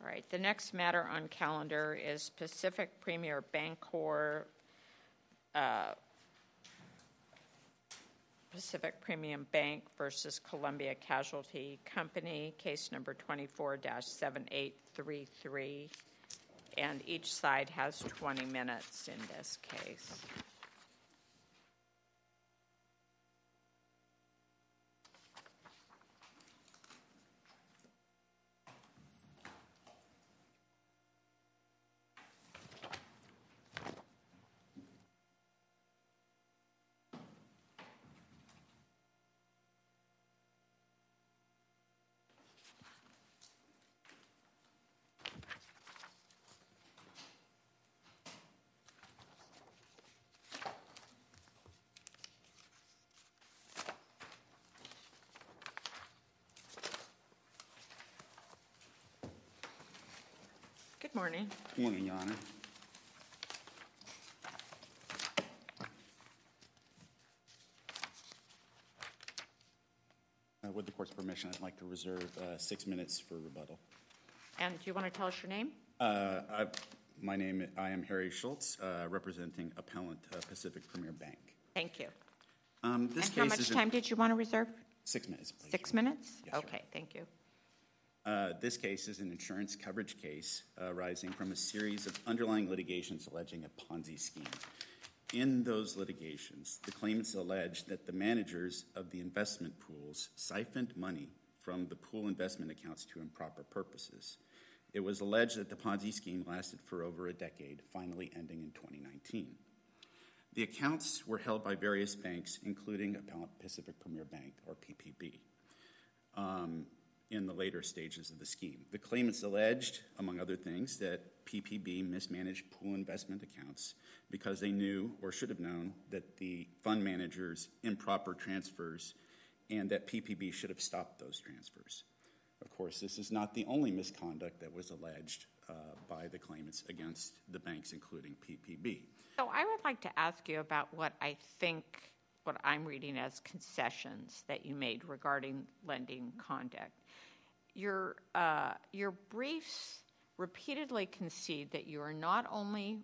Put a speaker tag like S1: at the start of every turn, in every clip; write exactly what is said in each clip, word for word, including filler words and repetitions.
S1: All right, the next matter on calendar is Pacific Premier Bancorp, uh, Pacific Premium Bank versus Columbia Casualty Company, case number twenty-four dash seven eight three three, and each side has twenty minutes in this case. Good morning.
S2: Good morning, Your Honor. Uh, with the court's permission, I'd like to reserve uh, six minutes for rebuttal.
S1: And do you want to tell us your name?
S2: Uh, I, my name, I am Harry Schultz, uh, representing Appellant uh, Pacific Premier Bank.
S1: Thank you.
S2: Um, this
S1: and
S2: case
S1: how much
S2: is
S1: time did you want to reserve?
S2: Six minutes, please.
S1: Six minutes?
S2: Yes,
S1: okay, thank you.
S2: Uh, this case is an insurance coverage case uh, arising from a series of underlying litigations alleging a Ponzi scheme. In those litigations, the claimants alleged that the managers of the investment pools siphoned money from the pool investment accounts to improper purposes. It was alleged that the Ponzi scheme lasted for over a decade, finally ending in twenty nineteen. The accounts were held by various banks, including Appellant Pacific Premier Bank, or P P B. Um, in the later stages of the scheme. The claimants alleged, among other things, that P P B mismanaged pool investment accounts because they knew or should have known that the fund managers improper transfers and that P P B should have stopped those transfers. Of course, this is not the only misconduct that was alleged uh, by the claimants against the banks, including P P B.
S1: So I would like to ask you about what I think, what I'm reading as concessions that you made regarding lending conduct. Your, uh, your briefs repeatedly concede that you are not only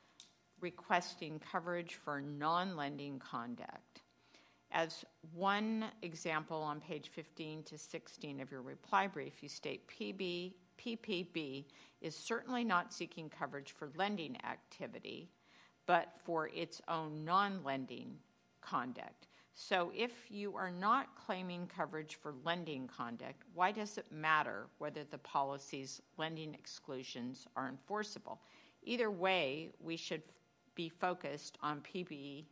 S1: requesting coverage for non-lending conduct. As one example on page fifteen to sixteen of your reply brief, you state P B, P P B is certainly not seeking coverage for lending activity, but for its own non-lending conduct. So if you are not claiming coverage for lending conduct, why does it matter whether the policy's lending exclusions are enforceable? Either way, we should be focused on P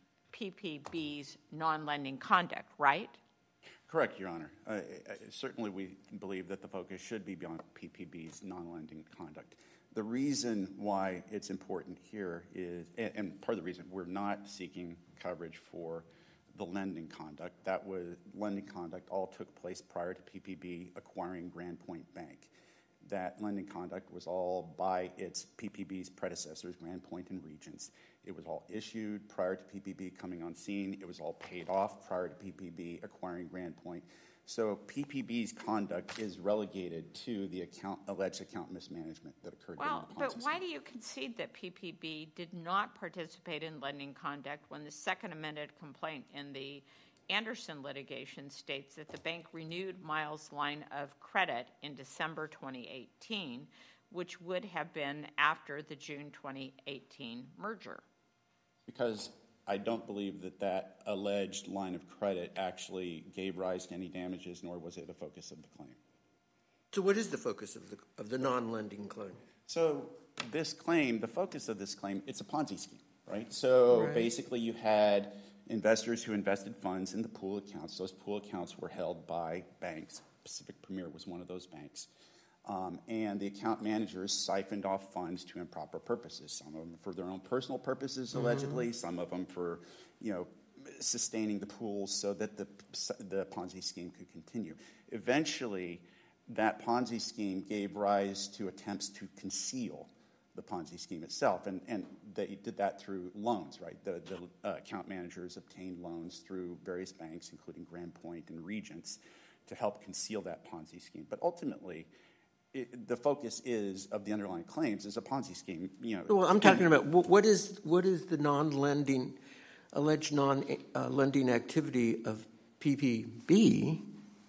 S1: P B's non-lending conduct, right?
S2: Correct, Your Honor. Uh, certainly we believe that the focus should be beyond P P B's non-lending conduct. The reason why it's important here is, and, and part of the reason we're not seeking coverage for the lending conduct, that was lending conduct all took place prior to P P B acquiring Grand Point Bank. That lending conduct was all by its P P B's predecessors, Grand Point and Regents. It was all issued prior to P P B coming on scene. It was all paid off prior to P P B acquiring Grand Point. So P P B's conduct is relegated to the account, alleged account mismanagement that occurred
S1: well,
S2: during the Ponzi
S1: but why
S2: scheme.
S1: do you concede that P P B did not participate in lending conduct when the second amended complaint in the Anderson litigation states that the bank renewed Miles' line of credit in December twenty eighteen, which would have been after the June twenty eighteen merger?
S2: Because I don't believe that that alleged line of credit actually gave rise to any damages, nor was it a focus of the claim.
S3: So what is the focus of the of the non-lending claim?
S2: So this claim, the focus of this claim, it's a Ponzi scheme, right? So
S3: right.
S2: basically you had investors who invested funds in the pool accounts. Those pool accounts were held by banks. Pacific Premier was one of those banks. Um, and the account managers siphoned off funds to improper purposes, some of them for their own personal purposes, allegedly, mm-hmm. some of them for, you know, sustaining the pools so that the, the Ponzi scheme could continue. Eventually, that Ponzi scheme gave rise to attempts to conceal the Ponzi scheme itself, and, and they did that through loans, right? The, the uh, account managers obtained loans through various banks, including Grand Point and Regents, to help conceal that Ponzi scheme. But ultimately, it, the focus is of the underlying claims is a Ponzi scheme. You know,
S3: Well, I'm talking about wh- what is what is the non-lending, alleged non-lending activity of P P B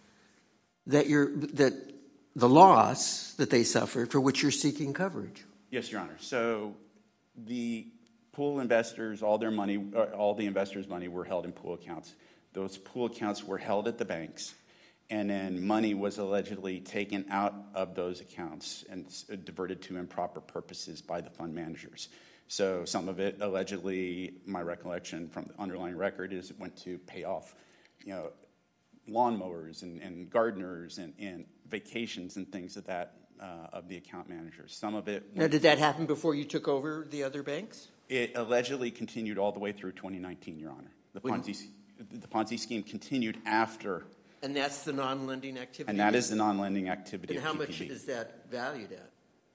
S3: that you're that the loss that they suffered for which you're seeking coverage?
S2: Yes, Your Honor. So the pool investors, all their money, uh, all the investors' money were held in pool accounts. Those pool accounts were held at the banks, and then money was allegedly taken out of those accounts and uh, diverted to improper purposes by the fund managers. So some of it, allegedly, my recollection from the underlying record is it went to pay off, you know, lawnmowers and, and gardeners and, and vacations and things of that uh, of the account managers. Some of it.
S3: Now, did that happen before you took over the other banks?
S2: It allegedly continued all the way through twenty nineteen, Your Honor. The Ponzi, the Ponzi scheme continued after.
S3: And that's the non-lending activity?
S2: And that is the non-lending activity
S3: And
S2: of
S3: how
S2: P P B.
S3: much is that valued at?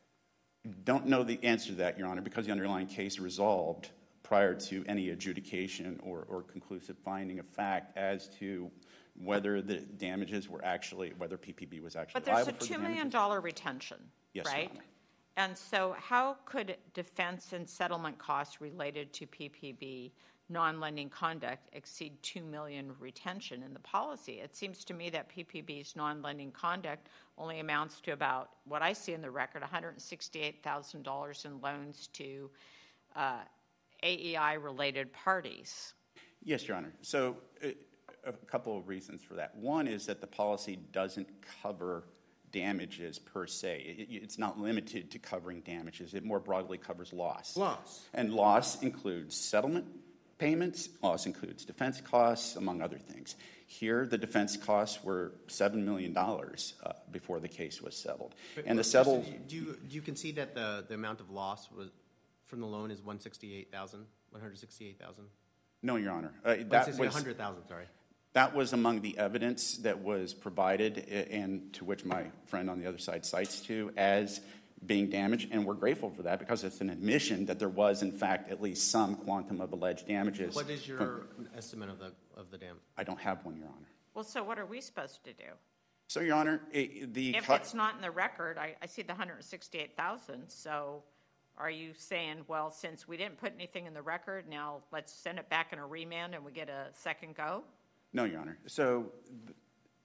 S2: Don't know the answer to that, Your Honor, because the underlying case resolved prior to any adjudication or, or conclusive finding of fact as to whether the damages were actually, whether P P B was actually
S1: But there's
S2: liable
S1: a
S2: for the
S1: two million
S2: damages.
S1: dollar retention,
S2: Yes, Your
S1: right?
S2: Honor.
S1: And so how could defense and settlement costs related to P P B non-lending conduct exceed two million dollars retention in the policy? It seems to me that P P B's non-lending conduct only amounts to about, what I see in the record, one hundred sixty-eight thousand dollars in loans to uh, A E I-related parties.
S2: Yes, Your Honor. So uh, a couple of reasons for that. One is that the policy doesn't cover damages per se. It, it's not limited to covering damages. It more broadly covers loss.
S3: Loss.
S2: And loss includes settlement payments. Loss includes defense costs, among other things. Here, the defense costs were seven million dollars uh, before the case was settled.
S4: But,
S2: and the
S4: but,
S2: settled...
S4: Do you, do you concede that the, the amount of loss was from the loan is one hundred sixty-eight thousand dollars, one hundred sixty-eight thousand dollars?
S2: No, Your Honor. Uh, that was
S4: one hundred thousand dollars, sorry.
S2: That was among the evidence that was provided and to which my friend on the other side cites to as being damaged, and we're grateful for that because it's an admission that there was, in fact, at least some quantum of alleged damages.
S4: What is your
S2: from,
S4: estimate of the of the dam?
S2: I don't have one, Your Honor.
S1: Well, so what are we supposed to do?
S2: So, Your Honor, it, the...
S1: If
S2: co-
S1: it's not in the record, I, I see the one hundred sixty-eight thousand dollars, so are you saying, well, since we didn't put anything in the record, now let's send it back in a remand and we get a second go?
S2: No, Your Honor. So, th-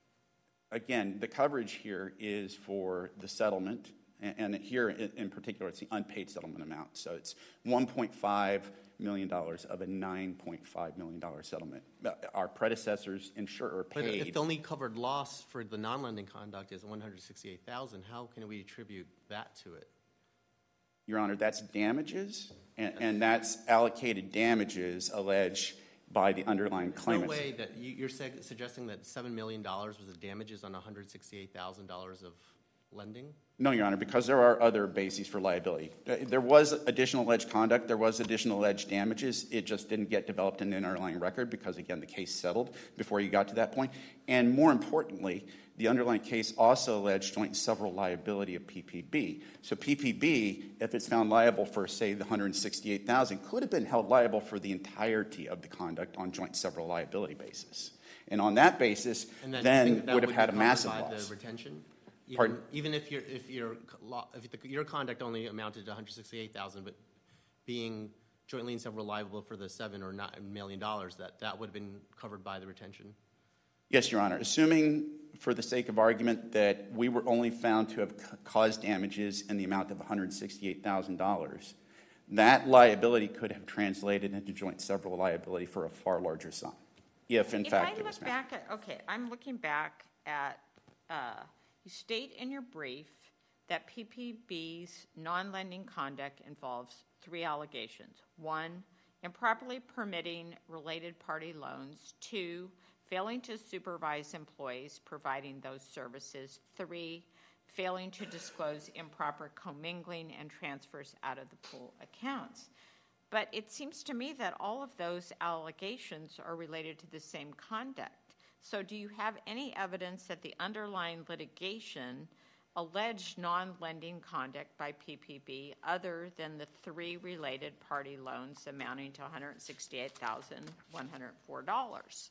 S2: again, the coverage here is for the settlement, and, and here in, in particular, it's the unpaid settlement amount. So it's one point five million dollars of a nine point five million dollars settlement. Uh, Our predecessors insurer
S4: But
S2: paid...
S4: if the only covered loss for the non-lending conduct is one hundred sixty-eight thousand dollars, how can we attribute that to it?
S2: Your Honor, that's damages, and, and that's allocated damages alleged by the underlying
S4: There's
S2: claimants.
S4: no way that you, you're seg- suggesting that seven million dollars was the damages on one hundred sixty-eight thousand dollars of lending?
S2: No, Your Honor, because there are other bases for liability. Uh, There was additional alleged conduct. There was additional alleged damages. It just didn't get developed in the underlying record because, again, the case settled before you got to that point. And more importantly, the underlying case also alleged joint and several liability of P P B. So P P B, if it's found liable for, say, the one hundred sixty-eight thousand dollars, could have been held liable for the entirety of the conduct on joint and several liability basis. And on that basis,
S4: And then,
S2: then
S4: you think that
S2: would have
S4: be
S2: had a
S4: covered
S2: massive
S4: by
S2: loss.
S4: the retention? Even,
S2: Pardon?
S4: Even if your if your lo- if the, your conduct only amounted to one hundred sixty-eight thousand, but being jointly and several liable for the seven or nine million dollars, that that would have been covered by the retention.
S2: Yes, Your Honor. Assuming, for the sake of argument, that we were only found to have c- caused damages in the amount of one hundred sixty-eight thousand dollars, that liability could have translated into joint and several liability for a far larger sum, if in
S1: If
S2: fact
S1: I
S2: it was
S1: look
S2: found.
S1: back at, okay, I'm looking back at, uh, you state in your brief that P P B's non-lending conduct involves three allegations. One, improperly permitting related party loans. Two, failing to supervise employees providing those services. Three, failing to disclose improper commingling and transfers out of the pool accounts. But it seems to me that all of those allegations are related to the same conduct. So do you have any evidence that the underlying litigation alleged non-lending conduct by P P B other than the three related party loans amounting to one hundred sixty-eight thousand one hundred four dollars?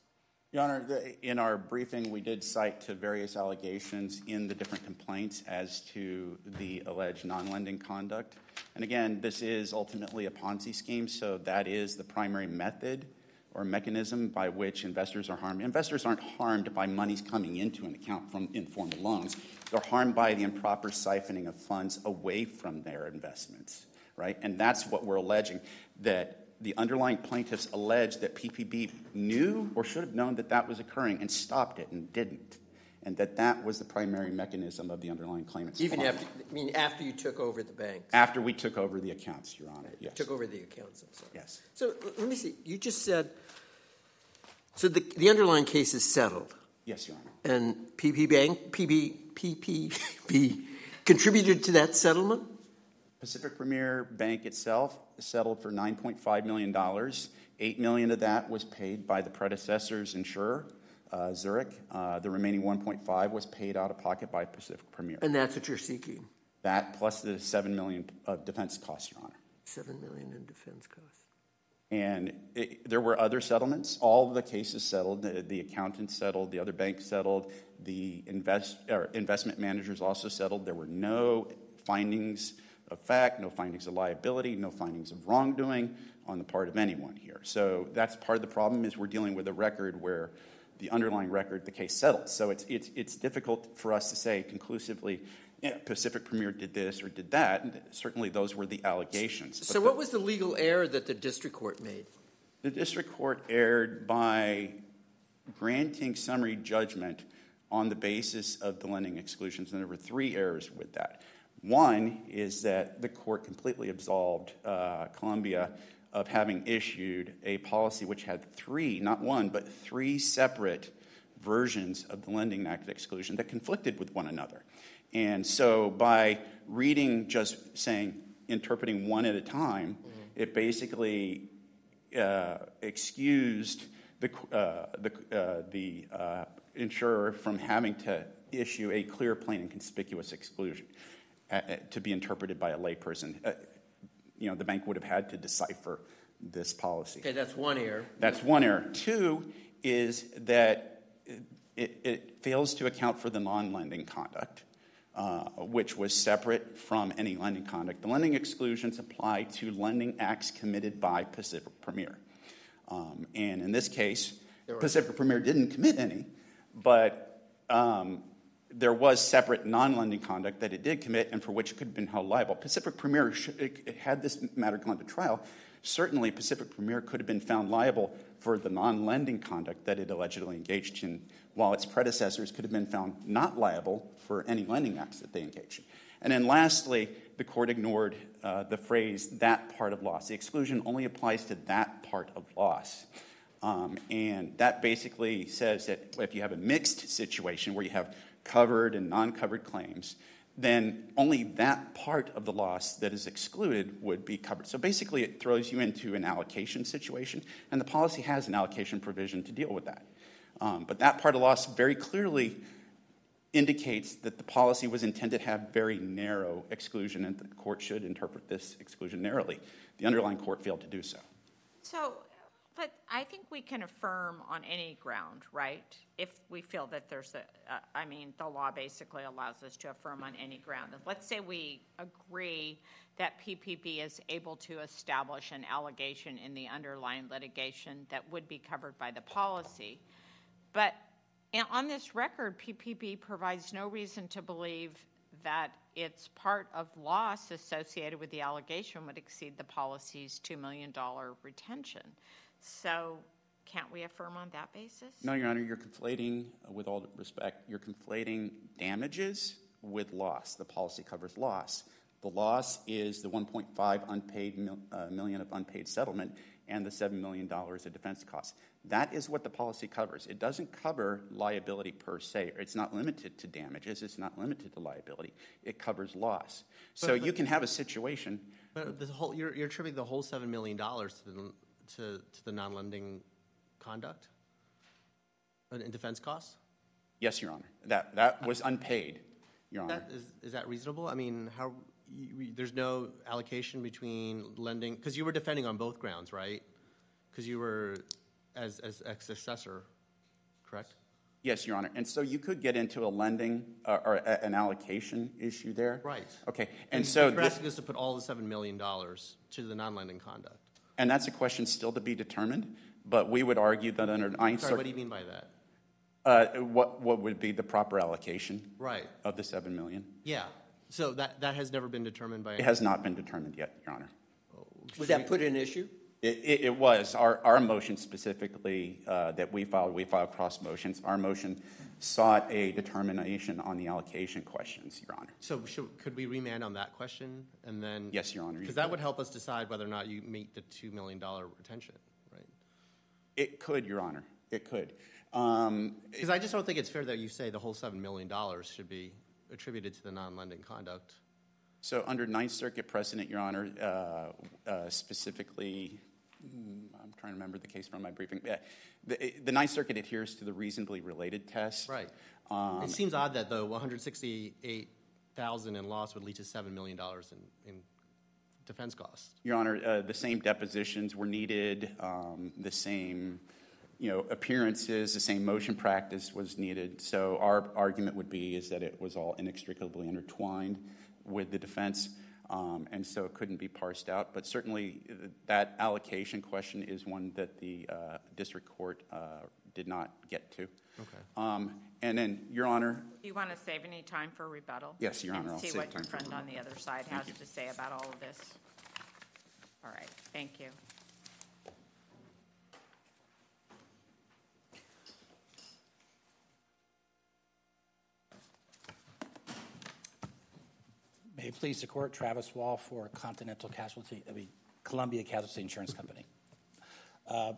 S2: Your Honor, the, in our briefing, we did cite to various allegations in the different complaints as to the alleged non-lending conduct. And again, this is ultimately a Ponzi scheme, so that is the primary method or mechanism by which investors are harmed. Investors aren't harmed by monies coming into an account from informal loans. They're harmed by the improper siphoning of funds away from their investments, right? And that's what we're alleging, that the underlying plaintiffs allege that P P B knew or should have known that that was occurring and stopped it and didn't, and that that was the primary mechanism of the underlying claimants.
S3: Even after, I mean, after you took over the banks?
S2: After we took over the accounts, Your Honor, yes.
S3: Took over the accounts, I'm sorry.
S2: Yes.
S3: So let me see. You just said, so the, the underlying case is settled.
S2: Yes, Your Honor.
S3: And P P Bank, P P, P P B contributed to that settlement?
S2: Pacific Premier Bank itself settled for nine point five million dollars. eight million dollars of that was paid by the predecessor's insurer, uh, Zurich. Uh, the remaining one point five was paid out of pocket by Pacific Premier.
S3: And that's what you're seeking?
S2: That plus the seven million dollars of defense costs, Your Honor.
S3: seven million dollars in defense costs.
S2: And it, there were other settlements. All of the cases settled. The, the accountants settled. The other banks settled. The invest, or investment managers also settled. There were no findings of fact, no findings of liability, no findings of wrongdoing on the part of anyone here. So that's part of the problem, is we're dealing with a record where the underlying record, the case settled. So it's it's it's difficult for us to say conclusively, yeah, Pacific Premier did this or did that. And certainly those were the allegations.
S3: So what was the legal error that the district court made?
S2: The district court erred by granting summary judgment on the basis of the lending exclusions, and there were three errors with that. One is that the court completely absolved uh, Columbia of having issued a policy which had three, not one, but three separate versions of the Lending Act exclusion that conflicted with one another. And so by reading, just saying, interpreting one at a time, mm-hmm. it basically uh, excused the, uh, the, uh, the uh, insurer from having to issue a clear, plain, and conspicuous exclusion. Uh, to be interpreted by a layperson. Uh, you know, the bank would have had to decipher this policy.
S3: Okay, that's one error.
S2: That's one error. Two is that it, it fails to account for the non-lending conduct, uh, which was separate from any lending conduct. The lending exclusions apply to lending acts committed by Pacific Premier. Um, and in this case, Pacific Premier didn't commit any, but um, there was separate non-lending conduct that it did commit and for which it could have been held liable. Pacific Premier, had this matter gone to trial, certainly Pacific Premier could have been found liable for the non-lending conduct that it allegedly engaged in, while its predecessors could have been found not liable for any lending acts that they engaged in. And then lastly, the court ignored uh, the phrase, that part of loss. The exclusion only applies to that part of loss. Um, and that basically says that if you have a mixed situation where you have covered and non-covered claims, then only that part of the loss that is excluded would be covered. So basically it throws you into an allocation situation, and the policy has an allocation provision to deal with that. Um, but that part of loss very clearly indicates that the policy was intended to have very narrow exclusion, and the court should interpret this exclusion narrowly. The underlying court failed to do so.
S1: So, but I think we can affirm on any ground, right? If we feel that there's a, uh, I mean, the law basically allows us to affirm on any ground. And let's say we agree that P P B is able to establish an allegation in the underlying litigation that would be covered by the policy. But on this record, P P B provides no reason to believe that its part of loss associated with the allegation would exceed the policy's two million dollars retention. So can't we affirm on that basis?
S2: No, Your Honor, you're conflating, uh, with all respect, you're conflating damages with loss. The policy covers loss. The loss is the one point five unpaid mil, uh, million of unpaid settlement and the seven million dollars of defense costs. That is what the policy covers. It doesn't cover liability per se. It's not limited to damages. It's not limited to liability. It covers loss. So but, but, you can have a situation.
S4: But the whole, you're, you're attributing the whole seven million dollars to the to, to the non-lending conduct in defense costs?
S2: Yes, Your Honor. That that was unpaid, Your Honor.
S4: That is, is that reasonable? I mean, how you, there's no allocation between lending, because you were defending on both grounds, right? Because you were as as ex successor. correct?
S2: Yes, Your Honor. And so you could get into a lending uh, or a, an allocation issue there?
S4: Right.
S2: Okay. And,
S4: And
S2: so
S4: you're
S2: this,
S4: asking us to put all the seven million dollars to the non-lending conduct.
S2: and that's a question still to be determined, but we would argue that under Ninth
S4: Sorry, what do
S2: Circuit,
S4: you mean by that?
S2: uh, what, what would be the proper allocation
S4: Right.
S2: of the seven million?
S4: Yeah. So that, that has never been determined by...
S2: It has not been determined yet, Your Honor.
S3: Was that put in issue?
S2: It, it, it was. Our, our motion specifically uh, that we filed, we filed cross motions. Our motion sought a determination on the allocation questions, Your Honor.
S4: So should, could we remand on that question and then...
S2: Yes, Your Honor.
S4: Because that would help us decide whether or not you meet the two million dollars retention, right?
S2: It could, Your Honor. It could. Um,
S4: Because I just don't think it's fair that you say the whole seven million dollars should be attributed to the non-lending conduct.
S2: so under Ninth Circuit precedent, Your Honor, uh, uh, specifically, mm, I'm trying to remember the case from my briefing. Yeah, the, the Ninth Circuit adheres to the reasonably related test.
S4: Right.
S2: Um,
S4: It seems odd that the one hundred sixty-eight thousand dollars in loss would lead to seven million dollars in, in defense costs.
S2: Your Honor, uh, the same depositions were needed, um, the same, you know, appearances, the same motion practice was needed. So our argument would be is that it was all inextricably intertwined with the defense, um, and so it couldn't be parsed out. But certainly uh, that allocation question is one that the uh, district court uh, did not get to.
S4: Okay.
S2: Um, and then, Your Honor.
S1: Do you want to save any time for rebuttal?
S2: Yes, Your Honor,
S1: And
S2: I'll
S1: see
S2: save
S1: what
S2: time
S1: your
S2: for
S1: friend on
S2: rebuttal.
S1: the other side
S2: Thank
S1: has
S2: you.
S1: to say about all of this. All right, thank you.
S5: May it please the court, Travis Wall for Continental Casualty, I mean, Columbia Casualty Insurance Company. Uh,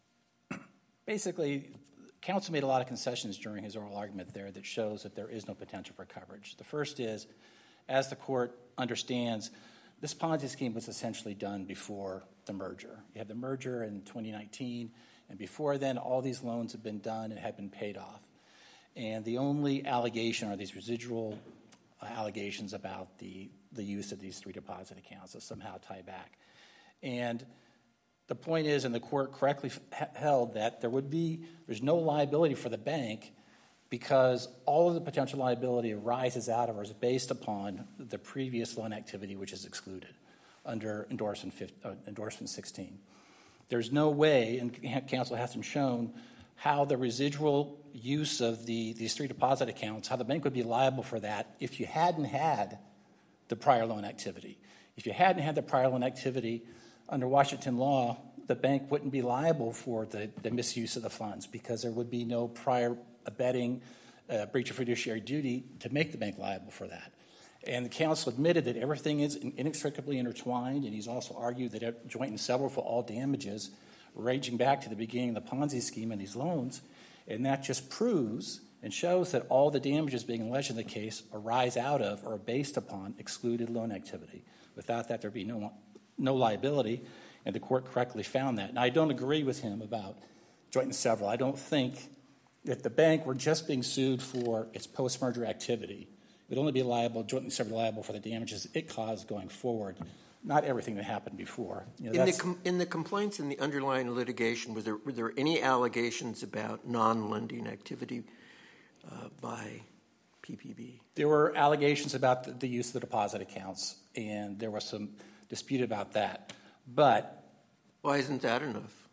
S5: basically, counsel made a lot of concessions during his oral argument there that shows that there is no potential for coverage. The first is, as the court understands, this Ponzi scheme was essentially done before the merger. You had the merger in twenty nineteen, and before then, all these loans had been done and had been paid off. And the only allegation are these residual uh, allegations about the, the use of these three deposit accounts that somehow tie back. And the point is, and the court correctly f- held that there would be, there's no liability for the bank because all of the potential liability arises out of or is based upon the previous loan activity, which is excluded under endorsement, uh, endorsement sixteen. There's no way, and counsel hasn't shown, how the residual use of the, these three deposit accounts, how the bank would be liable for that if you hadn't had the prior loan activity. If you hadn't had the prior loan activity, under Washington law, the bank wouldn't be liable for the, the misuse of the funds because there would be no prior abetting uh, breach of fiduciary duty to make the bank liable for that. And the counsel admitted that everything is inextricably intertwined, and he's also argued that joint and several for all damages ranging back to the beginning of the Ponzi scheme and these loans, and that just proves and shows that all the damages being alleged in the case arise out of or are based upon excluded loan activity. Without that, there'd be no, no liability, and the court correctly found that. And I don't agree with him about joint and several. I don't think if the bank were just being sued for its post-merger activity, it would only be liable, joint and several liable for the damages it caused going forward, not everything that happened before. You know,
S3: In the, com- in the complaints in the underlying litigation, was there, were there any allegations about non-lending activity uh, by P P B?
S5: There were allegations about the, the use of the deposit accounts, and there was some dispute about that. But
S3: Why isn't that enough?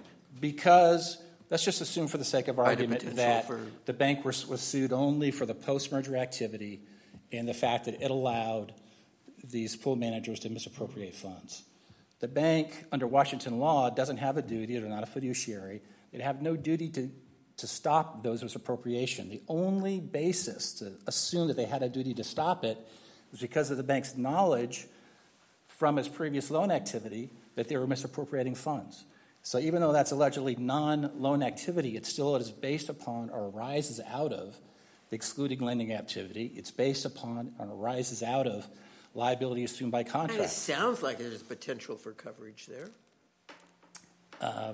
S5: because, let's just assume for the sake of
S3: Right, the
S5: argument
S3: potential
S5: that
S3: for-
S5: the bank was, was sued only for the post-merger activity and the fact that it allowed these pool managers to misappropriate funds. The bank, under Washington law, doesn't have a duty, they're not a fiduciary, they have no duty to, to stop those misappropriation. The only basis to assume that they had a duty to stop it was because of the bank's knowledge from its previous loan activity that they were misappropriating funds. So even though that's allegedly non-loan activity, it still is based upon or arises out of the excluding lending activity. It's based upon or arises out of liability assumed by
S3: Kind of
S5: contract.
S3: sounds like there's potential for coverage there.
S5: Uh,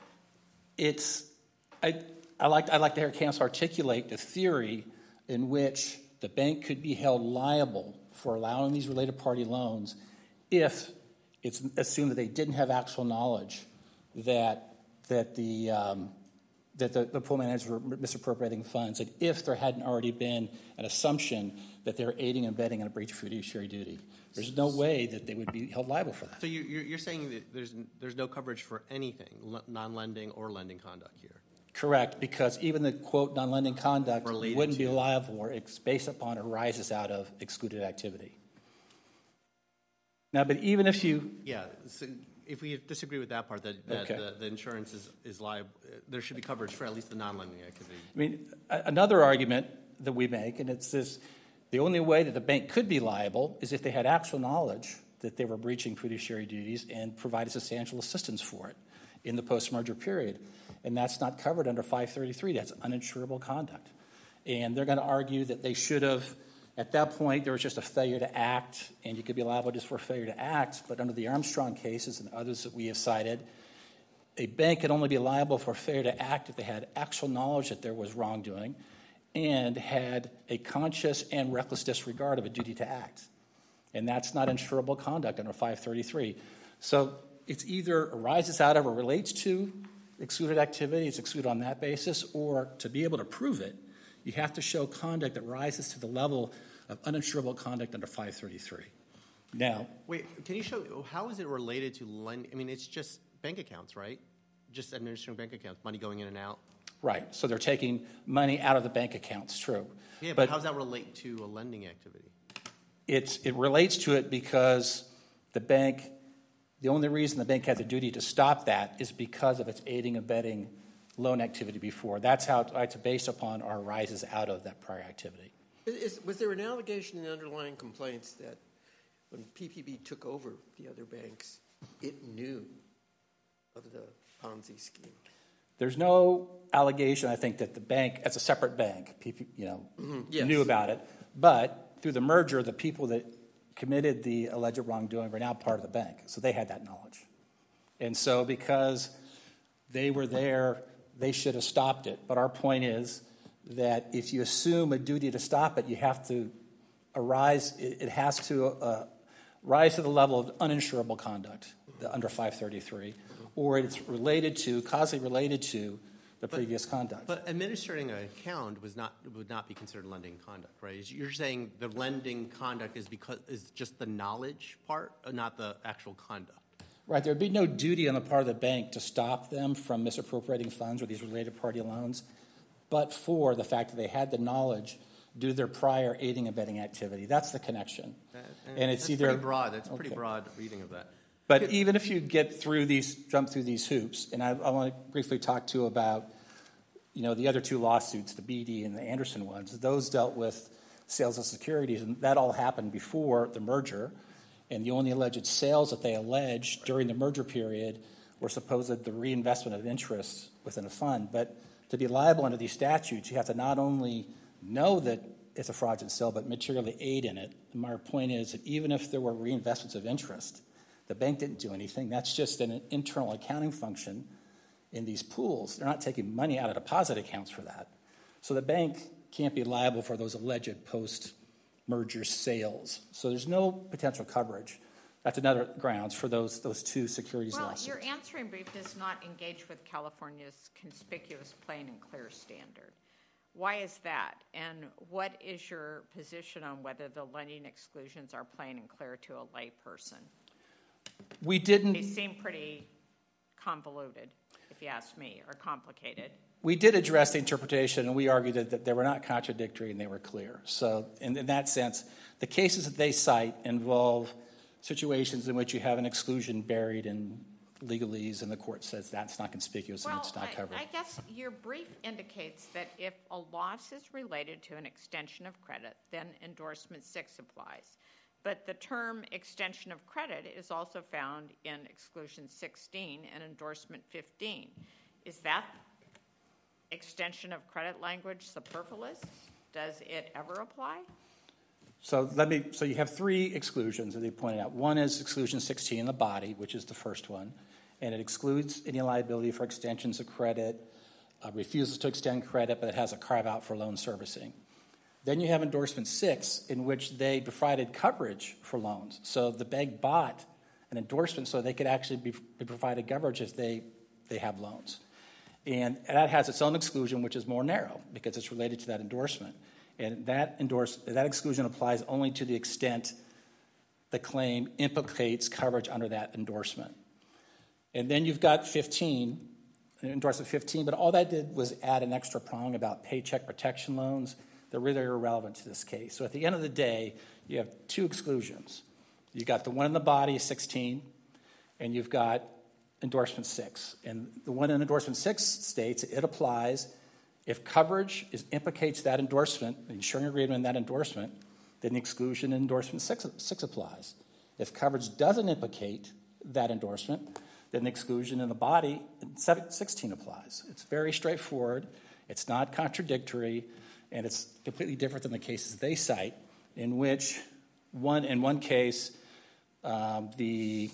S5: it's I I like I'd like to hear counsel articulate the theory in which the bank could be held liable for allowing these related party loans if it's assumed that they didn't have actual knowledge that that the um, that the, the pool managers were misappropriating funds, and if there hadn't already been an assumption that they're aiding and abetting in a breach of fiduciary duty. There's no way that they would be held liable for that.
S4: So you, you're, you're saying that there's, there's no coverage for anything, non-lending or lending conduct here?
S5: Correct, because even the, quote, non-lending conduct
S4: Related
S5: wouldn't
S4: to.
S5: be liable or it's based upon or arises out of excluded activity. Now, but even if you...
S4: Yeah, so if we disagree with that part, that, that
S5: Okay.
S4: the, the insurance is, is liable, there should be coverage for at least the non-lending activity.
S5: I mean, a- another argument that we make, and it's this, the only way that the bank could be liable is if they had actual knowledge that they were breaching fiduciary duties and provided substantial assistance for it in the post-merger period. And that's not covered under five thirty-three. That's uninsurable conduct. And they're going to argue that they should have, at that point, there was just a failure to act, and you could be liable just for failure to act. But under the Armstrong cases and others that we have cited, a bank could only be liable for failure to act if they had actual knowledge that there was wrongdoing and had a conscious and reckless disregard of a duty to act. And that's not insurable conduct under five thirty-three. So it's either arises out of or relates to excluded activity, it's excluded on that basis, or to be able to prove it, you have to show conduct that rises to the level of uninsurable conduct under five thirty-three. Now,
S4: Wait, can you show, how is it related to lending? I mean, it's just bank accounts, right? Just administering bank accounts, money going in and out.
S5: right, so they're taking money out of the bank accounts, true.
S4: Yeah, but, how does that relate to a lending activity?
S5: It's, it relates to it because the bank, the only reason the bank has a duty to stop that is because of its aiding and abetting loan activity before. That's how it's based upon or arises out of that prior activity.
S3: Is, was there an allegation in the underlying complaints that when P P B took over the other banks, it knew of the Ponzi scheme?
S5: There's no allegation, I think, that the bank, as a separate bank, P P, you know,
S3: Mm-hmm. Yes.
S5: knew about it. But through the merger, the people that committed the alleged wrongdoing were now part of the bank, so they had that knowledge. And so because they were there, they should have stopped it. But our point is that if you assume a duty to stop it, you have to arise, it, it has to uh, rise to the level of uninsurable conduct, the under five thirty-three, or it's related to, causally related to the previous conduct.
S4: But administering an account was not would not be considered lending conduct, right? You're saying the lending conduct is because is just the knowledge part, not the actual conduct.
S5: Right, there would be no duty on the part of the bank to stop them from misappropriating funds or these related party loans, but for the fact that they had the knowledge due to their prior aiding and abetting activity. That's the connection.
S4: Uh,
S5: and it's
S4: that's
S5: either
S4: pretty broad. That's a pretty
S5: okay.
S4: broad reading of that.
S5: But even if you get through these, jump through these hoops, and I, I want to briefly talk to you about, you know, the other two lawsuits, the B D and the Anderson ones. Those dealt with sales of securities, and that all happened before the merger. And the only alleged sales that they alleged during the merger period were supposed the reinvestment of interest within a fund. But to be liable under these statutes, you have to not only know that it's a fraudulent sale, but materially aid in it. And my point is that even if there were reinvestments of interest, the bank didn't do anything. That's just an internal accounting function in these pools. They're not taking money out of deposit accounts for that. So the bank can't be liable for those alleged post-merger sales. So there's no potential coverage. That's another grounds for those those two securities
S1: Well,
S5: lawsuits.
S1: your answering brief does not engage with California's conspicuous, plain, and clear standard. Why is that? And what is your position on whether the lending exclusions are plain and clear to a lay person?
S5: We didn't.
S1: They seem pretty convoluted, if you ask me, or complicated.
S5: We did address the interpretation, and we argued that, that they were not contradictory and they were clear. So in, in that sense, the cases that they cite involve situations in which you have an exclusion buried in legalese, and the court says that's not conspicuous and
S1: Well,
S5: it's not covered.
S1: I, I guess your brief indicates that if a loss is related to an extension of credit, then endorsement six applies. But the term extension of credit is also found in exclusion sixteen and endorsement fifteen. Is that extension of credit language superfluous? Does it ever apply?
S5: So let me. So you have three exclusions that they pointed out. One is exclusion sixteen in the body, which is the first one, and it excludes any liability for extensions of credit, uh, refuses to extend credit, but it has a carve out for loan servicing. Then you have endorsement six, in which they provided coverage for loans. So the bank bought an endorsement so they could actually be, be provided coverage if they, they have loans. And that has its own exclusion, which is more narrow because it's related to that endorsement. And that endorse, that exclusion applies only to the extent the claim implicates coverage under that endorsement. And then you've got fifteen, endorsement fifteen, but all that did was add an extra prong about paycheck protection loans. They're really irrelevant to this case. So at the end of the day, you have two exclusions. You've got the one in the body, sixteen, and you've got endorsement six. And the one in endorsement six states it applies if coverage is, implicates that endorsement, the insuring agreement in that endorsement, then the exclusion in endorsement six, six applies. If coverage doesn't implicate that endorsement, then the exclusion in the body in sixteen applies. It's very straightforward. It's not contradictory, and it's completely different than the cases they cite, in which one in one case, um, the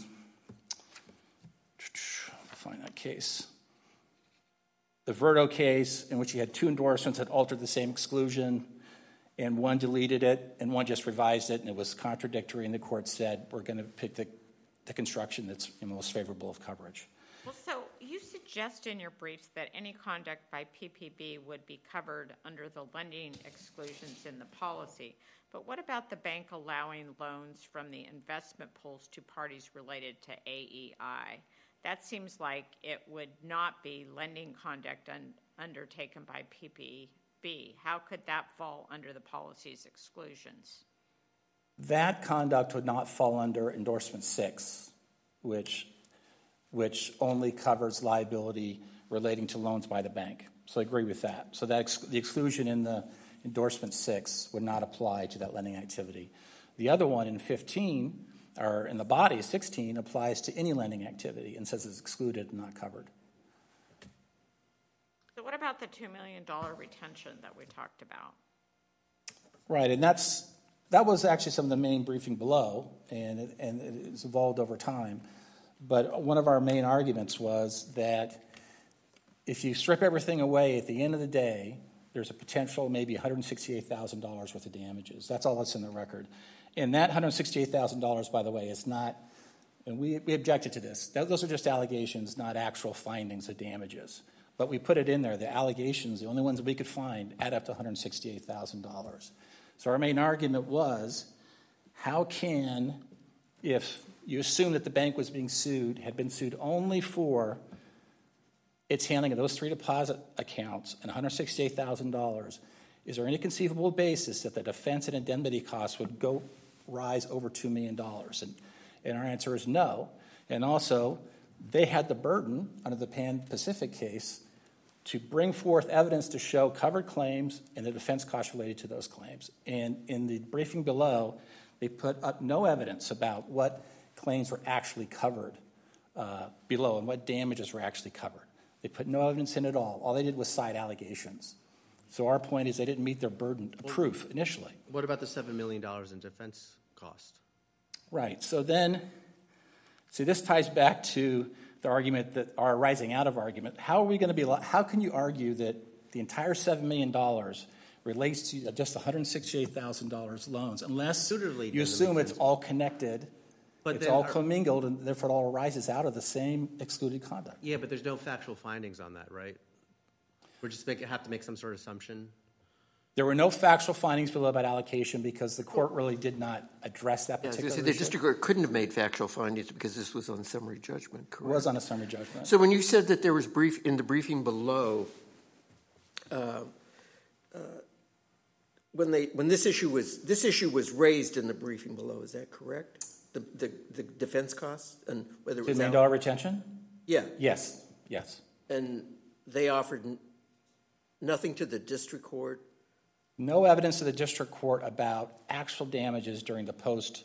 S5: find that case. The Verdo case, in which you had two endorsements that altered the same exclusion, and one deleted it, and one just revised it, and it was contradictory, and the court said, we're going to pick the, the construction that's most favorable of coverage.
S1: Well, so you suggest in your briefs that any conduct by P P B would be covered under the lending exclusions in the policy, but what about the bank allowing loans from the investment pools to parties related to A E I? That seems like it would not be lending conduct un- undertaken by P P B. How could that fall under the policy's exclusions?
S5: That conduct would not fall under endorsement six, which, which only covers liability relating to loans by the bank. So I agree with that. So that ex- the exclusion in the endorsement six would not apply to that lending activity. The other one in fifteen, or in the body, sixteen, applies to any lending activity and says it's excluded and not covered.
S1: So what about the two million dollars retention that we talked about?
S5: Right, and that's that was actually some of the main briefing below, and it, and it's evolved over time. But one of our main arguments was that if you strip everything away, at the end of the day, there's a potential maybe one hundred sixty-eight thousand dollars worth of damages. That's all that's in the record. And that one hundred sixty-eight thousand dollars, by the way, is not, and we, we objected to this. Those are just allegations, not actual findings of damages. But we put it in there. The allegations, the only ones we could find, add up to one hundred sixty-eight thousand dollars. So our main argument was, how can, if you assume that the bank was being sued, had been sued only for its handling of those three deposit accounts and one hundred sixty-eight thousand dollars, is there any conceivable basis that the defense and indemnity costs would go rise over two million dollars? And, and our answer is no. And also, they had the burden under the Pan Pacific case to bring forth evidence to show covered claims and the defense costs related to those claims. And in the briefing below, they put up no evidence about what claims were actually covered uh, below and what damages were actually covered. They put no evidence in at all. All they did was cite allegations. So our point is they didn't meet their burden of proof initially.
S4: What about the seven million dollars in defense cost?
S5: Right. So then, see, this ties back to the argument that our rising out of argument. How are we going to be, how can you argue that the entire seven million dollars relates to just one hundred sixty-eight thousand dollars loans unless
S4: Suitably
S5: you assume it's all connected,
S4: But
S5: it's
S4: then
S5: all
S4: are-
S5: commingled, and therefore it all arises out of the same excluded conduct?
S4: Yeah, but there's no factual findings on that, right? We're just make, have to make some sort of assumption.
S5: There were no factual findings below about allocation because the court really did not address that
S3: Yeah, I was
S5: particular
S3: gonna say, the
S5: issue.
S3: district court couldn't have made factual findings because this was on summary judgment,
S5: It
S3: correct?
S5: was on a summary judgment.
S3: So when you said that there was brief in the briefing below, uh, uh, when they when this issue was this issue was raised in the briefing below, is that correct? The the, the defense costs and whether it
S5: Two
S3: was
S5: million
S3: out-
S5: dollar retention?
S3: yeah,
S5: Yes, yes.
S3: and they offered n- nothing to the district court.
S5: No evidence to the district court about actual damages during the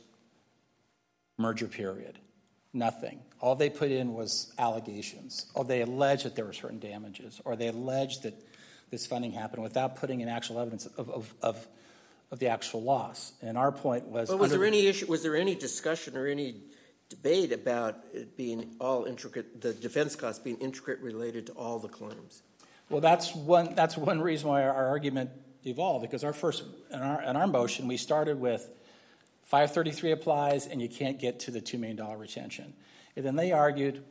S5: post-merger period. Nothing. All they put in was allegations. Or they alleged that there were certain damages. Or they alleged that this funding happened without putting in actual evidence of, of, of, of the actual loss. And our point was...
S3: But was
S5: under
S3: there
S5: the-
S3: any issue? Was there any discussion or any debate about it being all intricate, the defense costs being intricate related to all the claims?
S5: Well, that's one, that's one reason why our, our argument evolved, because our first, in our, in our motion, we started with five thirty-three applies and you can't get to the two million dollars retention. And then they argued,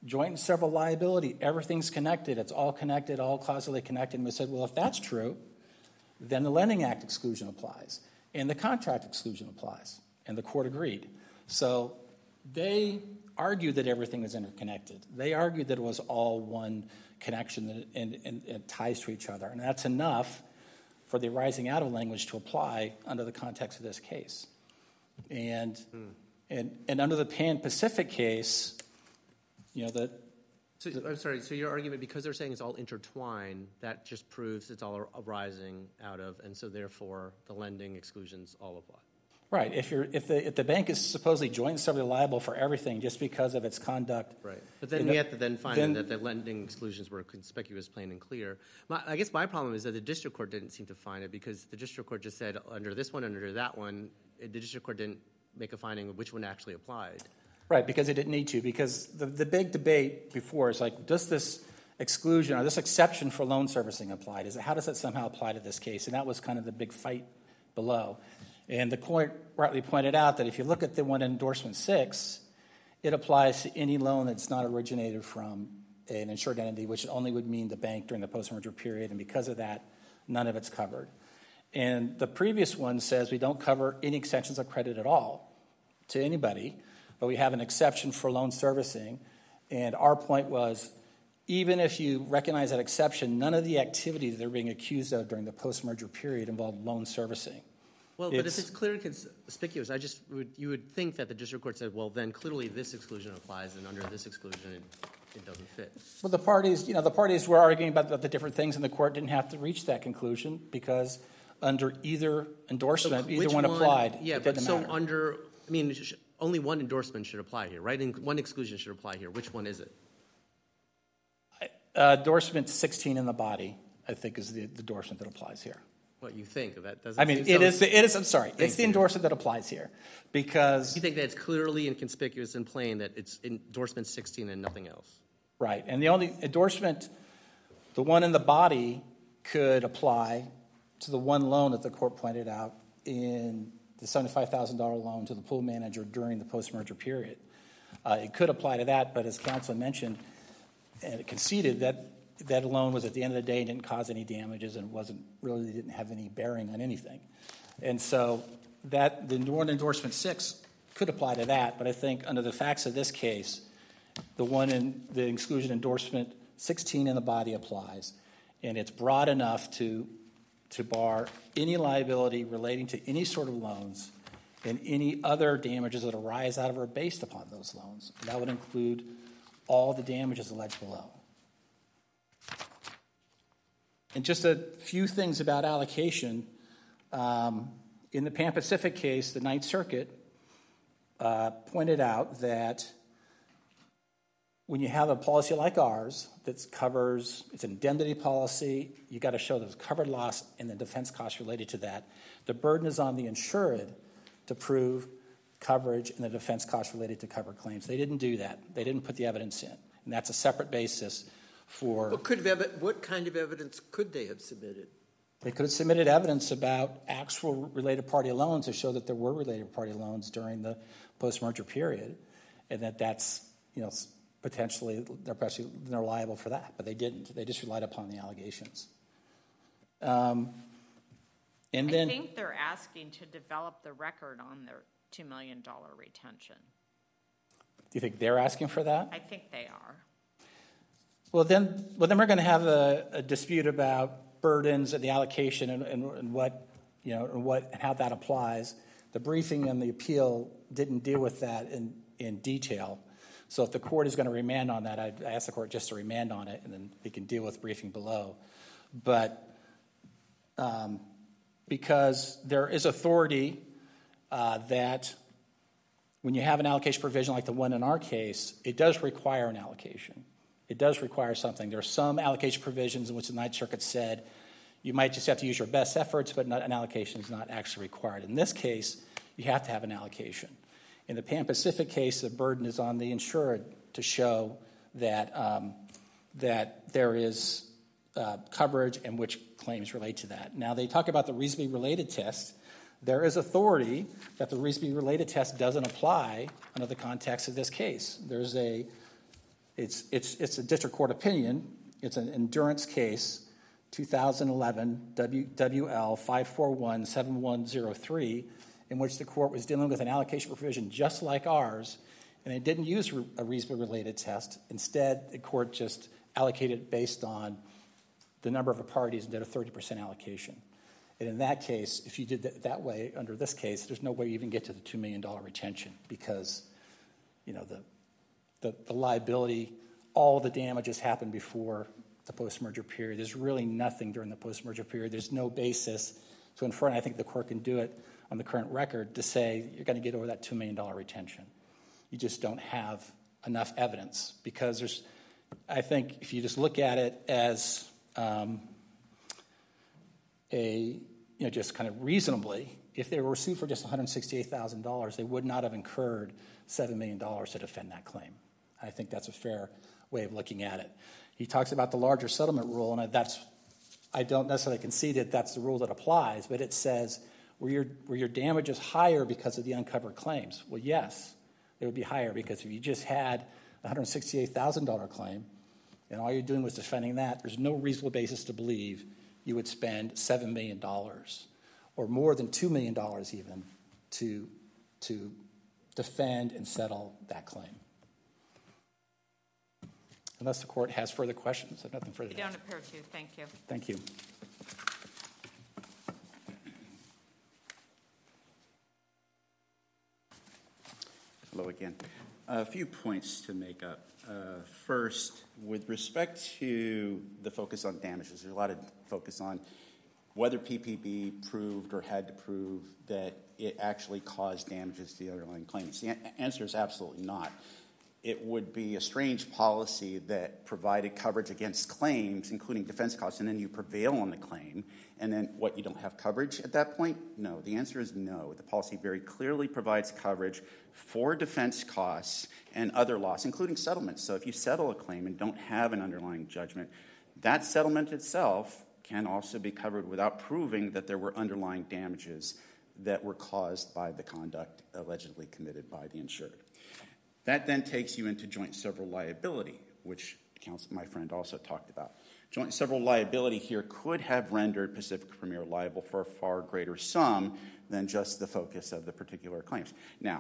S5: joint and several liability, everything's connected, it's all connected, all causally connected. And we said, well, if that's true, then the Lending Act exclusion applies, and the contract exclusion applies. And the court agreed. So they argued that everything was interconnected. They argued that it was all one connection and, and, and it ties to each other. And that's enough for the arising out of language to apply under the context of this case. And hmm. and, and under the Pan Pacific case, you know, that.
S4: So, I'm sorry, so your argument, because they're saying it's all intertwined, that just proves it's all arising out of, and so therefore the lending exclusions all apply.
S5: Right. If you're if the if the bank is supposedly joint and severally liable for everything just because of its conduct,
S4: right? But then we have to then find then, that the lending exclusions were conspicuous, plain and clear. My, I guess my problem is that the district court didn't seem to find it because the district court just said under this one, under that one, the district court didn't make a finding of which one actually applied.
S5: Right, because it didn't need to. Because the the big debate before is like, does this exclusion or this exception for loan servicing apply? Does it, how does that somehow apply to this case? And that was kind of the big fight below. And the court rightly pointed out that if you look at the one in endorsement six, it applies to any loan that's not originated from an insured entity, which only would mean the bank during the post-merger period. And because of that, none of it's covered. And the previous one says we don't cover any extensions of credit at all to anybody, but we have an exception for loan servicing. And our point was, even if you recognize that exception, none of the activity that they're being accused of during the post-merger period involved loan servicing.
S4: Well, but it's, if it's clear and conspicuous, I just would you would think that the district court said, well, then clearly this exclusion applies, and under this exclusion, it, it doesn't fit.
S5: Well, the parties, you know, the parties were arguing about the, the different things, and the court didn't have to reach that conclusion because under either endorsement,
S4: so
S5: either one, one applied.
S4: Yeah,
S5: it
S4: but
S5: didn't
S4: so
S5: matter.
S4: under, I mean, sh- only one endorsement should apply here, right? And one exclusion should apply here. Which one is it?
S5: Uh, endorsement sixteen in the body, I think, is the, the endorsement that applies here.
S4: What you think of that? Doesn't
S5: I mean, it is, it is, I'm sorry, it's the
S4: you.
S5: endorsement that applies here because.
S4: You think that it's clearly and conspicuous and plain that it's endorsement sixteen and nothing else?
S5: Right. And the only endorsement, the one in the body, could apply to the one loan that the court pointed out in the seventy-five thousand dollars loan to the pool manager during the post-merger period. Uh, it could apply to that, but as counsel mentioned, and it conceded that that loan was at the end of the day didn't cause any damages and wasn't really didn't have any bearing on anything. And so that the one endorsement six could apply to that, but I think under the facts of this case, the one in the exclusion endorsement sixteen in the body applies, and it's broad enough to to bar any liability relating to any sort of loans and any other damages that arise out of or based upon those loans. And that would include all the damages alleged below. And just a few things about allocation. Um, in the Pan Pacific case, the Ninth Circuit uh, pointed out that when you have a policy like ours that covers, it's an indemnity policy, you got to show there's covered loss and the defense costs related to that. The burden is on the insured to prove coverage and the defense costs related to covered claims. They didn't do that. They didn't put the evidence in. And that's a separate basis for...
S3: What, could have, what kind of evidence could they have submitted?
S5: They could have submitted evidence about actual related party loans to show that there were related party loans during the post-merger period and that that's, you know, potentially they're, potentially, they're liable for that. But they didn't. They just relied upon the allegations. Um, and then,
S1: I think they're asking to develop the record on their two million dollars retention.
S5: Do you think they're asking for that?
S1: I think they are.
S5: Well, then, well, then we're going to have a, a dispute about burdens and the allocation and, and, and what, you know, and what and how that applies. The briefing and the appeal didn't deal with that in, in detail. So if the court is going to remand on that, I'd ask the court just to remand on it, and then we can deal with briefing below. But um, because there is authority uh, that when you have an allocation provision like the one in our case, it does require an allocation. It does require something. There are some allocation provisions in which the Ninth Circuit said you might just have to use your best efforts, but not, an allocation is not actually required. In this case, you have to have an allocation. In the Pan Pacific case, the burden is on the insured to show that um, that there is uh, coverage and which claims relate to that. Now, they talk about the reasonably related test. There is authority that the reasonably related test doesn't apply under the context of this case. There's a It's, it's, it's a district court opinion. It's an endurance case, two thousand eleven W L five four one seven one zero three, in which the court was dealing with an allocation provision just like ours, and it didn't use a reasonably related test. Instead, the court just allocated based on the number of parties and did a thirty percent allocation. And in that case, if you did that, that way, under this case, there's no way you even get to the two million dollars retention because, you know, the, the, the liability, all the damages happened before the post-merger period. There's really nothing during the post-merger period. There's no basis to infer, and I think the court can do it on the current record, to say you're going to get over that two million dollars retention. You just don't have enough evidence because there's, I think if you just look at it as um, a, you know, just kind of reasonably, if they were sued for just one hundred sixty-eight thousand dollars, they would not have incurred seven million dollars to defend that claim. I think that's a fair way of looking at it. He talks about the larger settlement rule, and that's, I don't necessarily concede that that's the rule that applies, but it says, were your, were your damages higher because of the uncovered claims? Well, yes, they would be higher because if you just had a one hundred sixty-eight thousand dollars claim and all you're doing was defending that, there's no reasonable basis to believe you would spend seven million dollars or more than two million dollars even to, to defend and settle that claim. Unless the court has further questions, I have nothing further
S1: You
S5: to add.
S1: don't appear to. Thank you.
S5: Thank you.
S2: Hello again. A few points to make up. Uh, first, with respect to the focus on damages, there's a lot of focus on whether P P B proved or had to prove that it actually caused damages to the underlying claims. The a- answer is absolutely not. It would be a strange policy that provided coverage against claims, including defense costs, and then you prevail on the claim, and then what, you don't have coverage at that point? No. The answer is no. The policy very clearly provides coverage for defense costs and other loss, including settlements. So if you settle a claim and don't have an underlying judgment, that settlement itself can also be covered without proving that there were underlying damages that were caused by the conduct allegedly committed by the insured. That then takes you into joint several liability, which counsel, my friend also talked about. Joint several liability here could have rendered Pacific Premier liable for a far greater sum than just the focus of the particular claims. Now,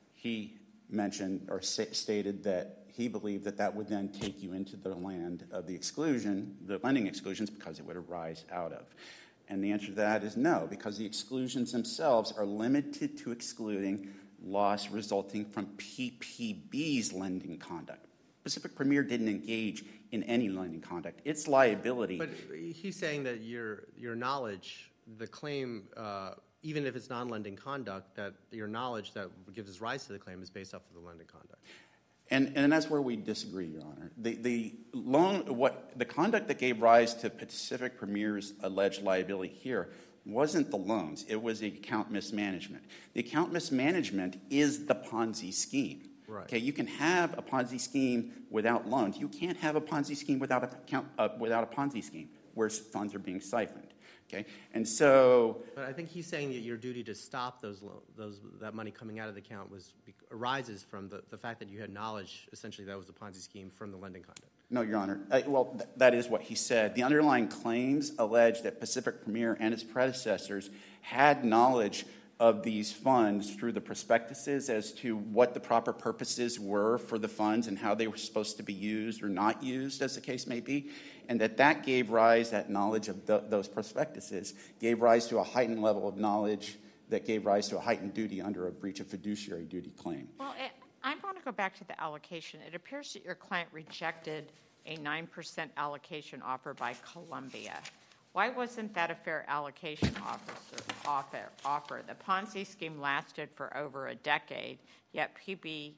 S2: he mentioned or sa- stated that he believed that that would then take you into the land of the exclusion, the lending exclusions, because it would arise out of. And the answer to that is no, because the exclusions themselves are limited to excluding loss resulting from P P B's lending conduct. Pacific Premier didn't engage in any lending conduct. Its liability...
S4: But he's saying that your your knowledge, the claim, uh, even if it's non-lending conduct, that your knowledge that gives rise to the claim is based off of the lending conduct.
S2: And, and that's where we disagree, Your Honor. The, the, loan, what, the conduct that gave rise to Pacific Premier's alleged liability here wasn't the loans. It was the account mismanagement. The account mismanagement is the Ponzi scheme.
S4: Right.
S2: Okay, you can have a Ponzi scheme without loans. You can't have a Ponzi scheme without a, account, uh, without a Ponzi scheme where funds are being siphoned. Okay, and so...
S4: But I think he's saying that your duty to stop those lo- those that money coming out of the account was arises from the, the fact that you had knowledge, essentially, that was the Ponzi scheme from the lending conduct.
S2: No, Your Honor. Uh, well, th- that is what he said. The underlying claims allege that Pacific Premier and its predecessors had knowledge of these funds through the prospectuses as to what the proper purposes were for the funds and how they were supposed to be used or not used, as the case may be, and that that gave rise, that knowledge of th- those prospectuses, gave rise to a heightened level of knowledge that gave rise to a heightened duty under a breach of fiduciary duty claim.
S1: Well, it, I want to go back to the allocation. It appears that your client rejected a nine percent allocation offer by Columbia. Why wasn't that a fair allocation officer, offer, offer? The Ponzi scheme lasted for over a decade, yet P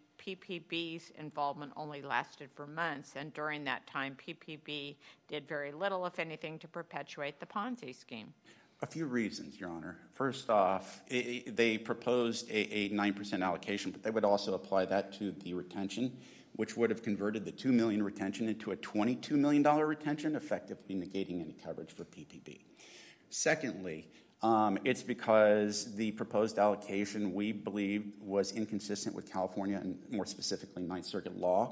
S1: P B's involvement only lasted for months, and during that time, P P B did very little, if anything, to perpetuate the Ponzi scheme.
S2: A few reasons, Your Honor. First off, it, it, they proposed a, a nine percent allocation, but they would also apply that to the retention, which would have converted the two million dollars retention into a twenty-two million dollars retention, effectively negating any coverage for P P B. Secondly, um, it's because the proposed allocation, we believe, was inconsistent with California and more specifically Ninth Circuit law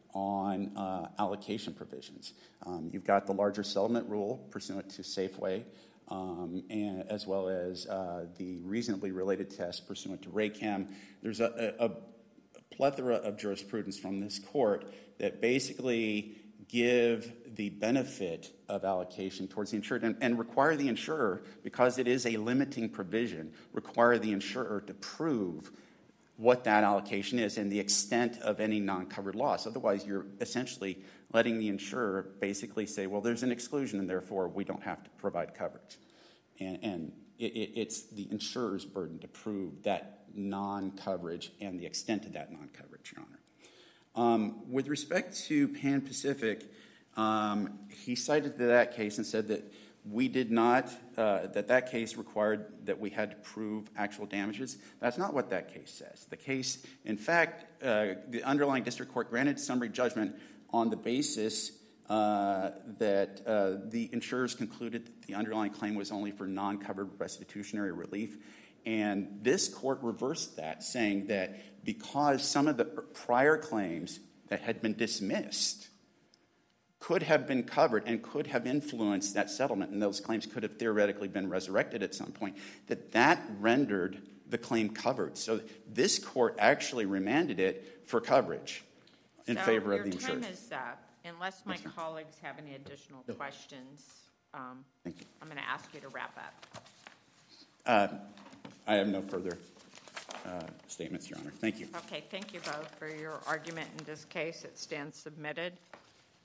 S2: on uh, allocation provisions. Um, you've got the larger settlement rule pursuant to Safeway, um, and as well as uh, the reasonably related test pursuant to Raychem. There's a, a, a plethora of jurisprudence from this court that basically give the benefit of allocation towards the insured and, and require the insurer, because it is a limiting provision, require the insurer to prove what that allocation is and the extent of any non-covered loss. Otherwise, you're essentially letting the insurer basically say, well, there's an exclusion and therefore we don't have to provide coverage. And, and it, it, it's the insurer's burden to prove that non-coverage and the extent of that non-coverage, Your Honor. Um, with respect to Pan Pacific, um, he cited that case and said that we did not, uh, that that case required that we had to prove actual damages. That's not what that case says. The case, in fact, uh, the underlying district court granted summary judgment on the basis uh, that uh, the insurers concluded that the underlying claim was only for non-covered restitutionary relief. And this court reversed that, saying that because some of the prior claims that had been dismissed could have been covered and could have influenced that settlement, and those claims could have theoretically been resurrected at some point, that that rendered the claim covered. So this court actually remanded it for coverage in
S1: so
S2: favor of the
S1: your
S2: insured.
S1: time is up. Unless my
S2: Yes, ma'am.
S1: colleagues have any additional questions, um,
S2: Thank you.
S1: I'm going to ask you to wrap up.
S2: Uh, I have no further uh, statements, Your Honor. Thank you.
S1: Okay, thank you both for your argument in this case. It stands submitted.